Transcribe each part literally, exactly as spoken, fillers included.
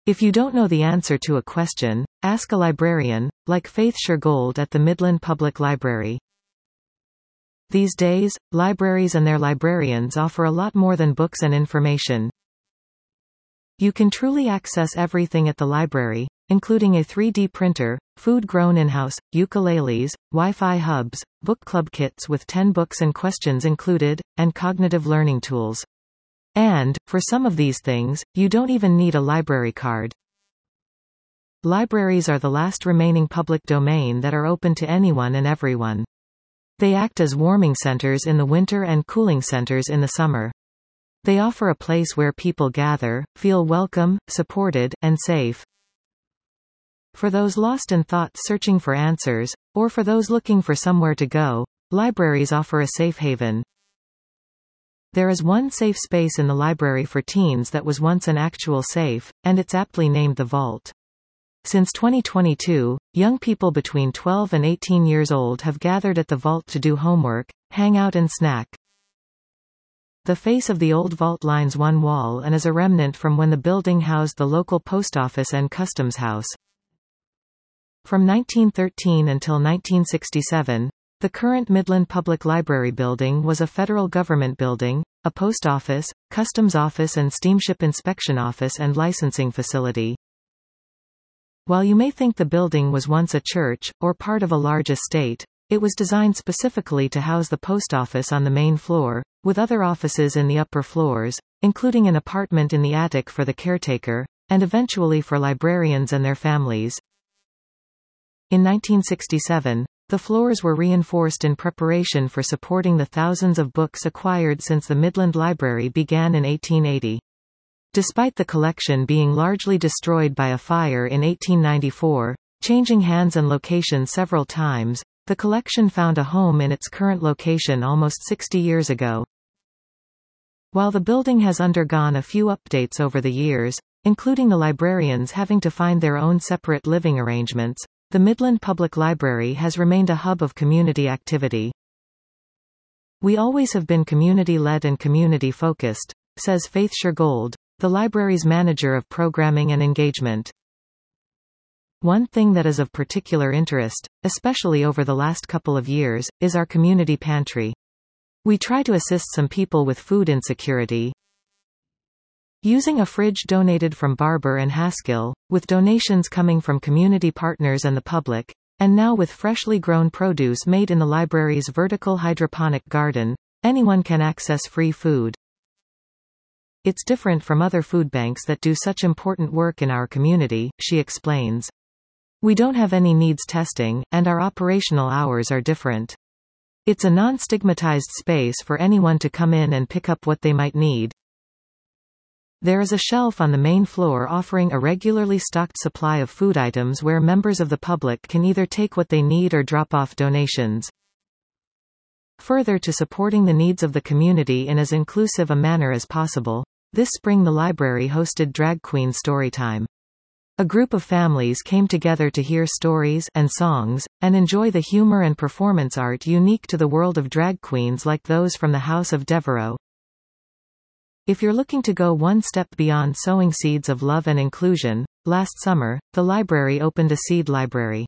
If you don't know the answer to a question, ask a librarian, like Faith Shergold at the Midland Public Library. These days, libraries and their librarians offer a lot more than books and information. You can truly access everything at the library, including a three D printer, food grown in-house, ukuleles, Wi-Fi hubs, book club kits with ten books and questions included, and cognitive learning tools. And, for some of these things, you don't even need a library card. Libraries are the last remaining public domain that are open to anyone and everyone. They act as warming centers in the winter and cooling centers in the summer. They offer a place where people gather, feel welcome, supported, and safe. For those lost in thought searching for answers, or for those looking for somewhere to go, libraries offer a safe haven. There is one safe space in the library for teens that was once an actual safe, and it's aptly named the Vault. Since twenty twenty-two, young people between twelve and eighteen years old have gathered at the Vault to do homework, hang out and snack. The face of the old vault lines one wall and is a remnant from when the building housed the local post office and customs house. From nineteen thirteen until nineteen sixty-seven, the current Midland Public Library building was a federal government building, a post office, customs office and steamship inspection office and licensing facility. While you may think the building was once a church, or part of a large estate, it was designed specifically to house the post office on the main floor, with other offices in the upper floors, including an apartment in the attic for the caretaker, and eventually for librarians and their families. In nineteen sixty-seven, the floors were reinforced in preparation for supporting the thousands of books acquired since the Midland Library began in eighteen eighty. Despite the collection being largely destroyed by a fire in eighteen ninety-four, changing hands and location several times, the collection found a home in its current location almost sixty years ago. While the building has undergone a few updates over the years, including the librarians having to find their own separate living arrangements, the Midland Public Library has remained a hub of community activity. We always have been community-led and community-focused, says Faith Shergold, the library's manager of programming and engagement. One thing that is of particular interest, especially over the last couple of years, is our community pantry. We try to assist some people with food insecurity, using a fridge donated from Barber and Haskell, with donations coming from community partners and the public, and now with freshly grown produce made in the library's vertical hydroponic garden, anyone can access free food. It's different from other food banks that do such important work in our community, she explains. We don't have any needs testing, and our operational hours are different. It's a non-stigmatized space for anyone to come in and pick up what they might need. There is a shelf on the main floor offering a regularly stocked supply of food items where members of the public can either take what they need or drop off donations. Further to supporting the needs of the community in as inclusive a manner as possible, this spring the library hosted Drag Queen Storytime. A group of families came together to hear stories and songs, and enjoy the humor and performance art unique to the world of drag queens like those from the House of Devereaux. If you're looking to go one step beyond sowing seeds of love and inclusion, last summer, the library opened a seed library.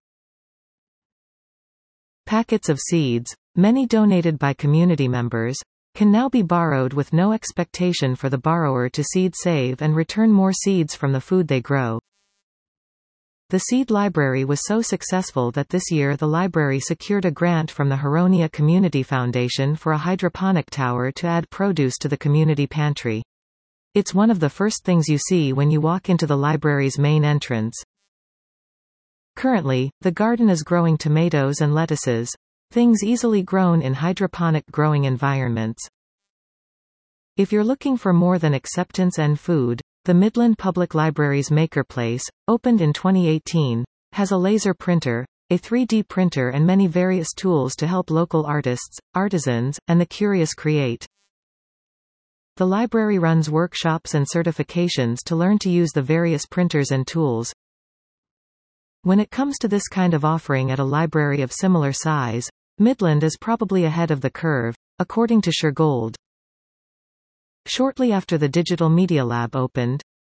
Packets of seeds, many donated by community members, can now be borrowed with no expectation for the borrower to seed save and return more seeds from the food they grow. The seed library was so successful that this year the library secured a grant from the Huronia Community Foundation for a hydroponic tower to add produce to the community pantry. It's one of the first things you see when you walk into the library's main entrance. Currently, the garden is growing tomatoes and lettuces, things easily grown in hydroponic growing environments. If you're looking for more than acceptance and food, the Midland Public Library's Makerplace, opened in twenty eighteen, has a laser printer, a three D printer and many various tools to help local artists, artisans, and the curious create. The library runs workshops and certifications to learn to use the various printers and tools. When it comes to this kind of offering at a library of similar size, Midland is probably ahead of the curve, according to Shergold. Shortly after the Digital Media Lab opened,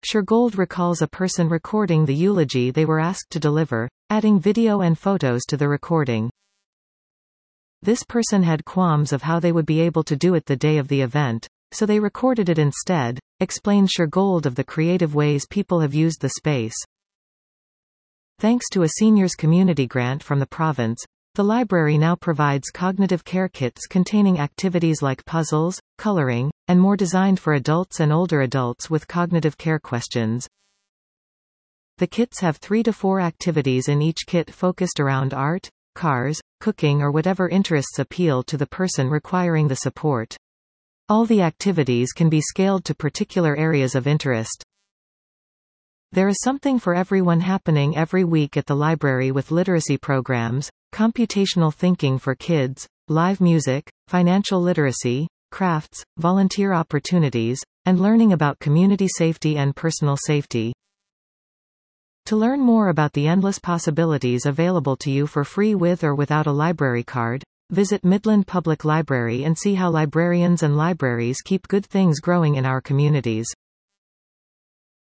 Shergold recalls a person recording the eulogy they were asked to deliver, adding video and photos to the recording. This person had qualms of how they would be able to do it the day of the event, so they recorded it instead, explained Shergold of the creative ways people have used the space. Thanks to a seniors community grant from the province, the library now provides cognitive care kits containing activities like puzzles, coloring, and more designed for adults and older adults with cognitive care questions. The kits have three to four activities in each kit focused around art, cars, cooking or whatever interests appeal to the person requiring the support. All the activities can be scaled to particular areas of interest. There is something for everyone happening every week at the library with literacy programs, computational thinking for kids, live music, financial literacy, crafts, volunteer opportunities, and learning about community safety and personal safety. To learn more about the endless possibilities available to you for free with or without a library card, visit Midland Public Library and see how librarians and libraries keep good things growing in our communities.